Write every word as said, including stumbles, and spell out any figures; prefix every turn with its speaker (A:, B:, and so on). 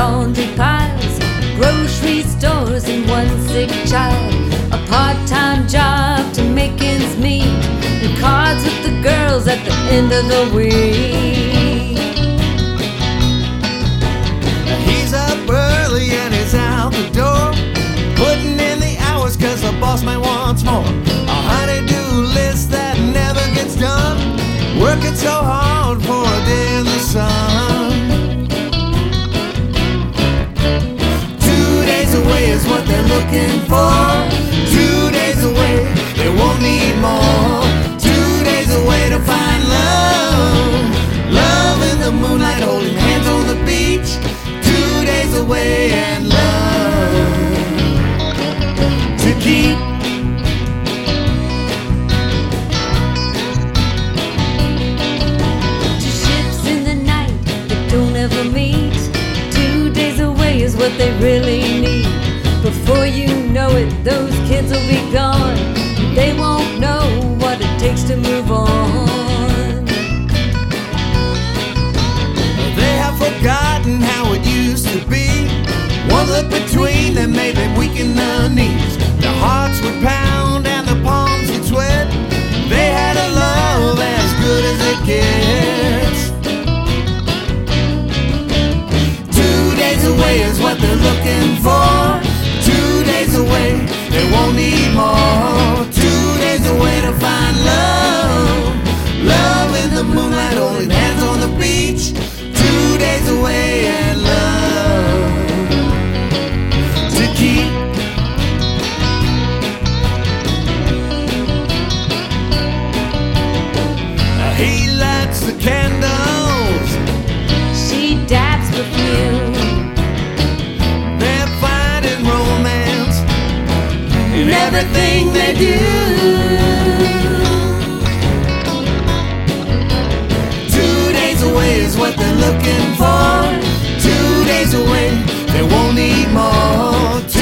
A: laundry piles, grocery stores, and one sick child. A part-time job to make ends meet, and cards with the girls at the end of the week.
B: He's up early and he's out the door, putting in the hours cause the boss man wants more. A honey-do list that never gets done, working so hard for a day in the sun. Two days away is what they're looking for. Two days away, they won't need more. Two days away to find love. Love in the moonlight, holding hands on the beach. Two days away and love to keep.
A: Two ships in the night that don't ever meet. Two days away is what they really need. Before you know it, those kids will be gone. They won't know what it takes to move on.
B: They have forgotten how it used to be. One look between them made them weaken their knees. Their hearts would pound and their palms would sweat. They had a love as good as it gets. Two days away is what they're looking for. Two days away, they won't need more. Two days away to find love. Love in the moonlight, holding hands on the beach. Two days away and love to keep. He lights the candles,
A: She dabs perfume.
B: they're finding romance in everything they do. Two days away is what they're looking for. Two days away, they won't need more.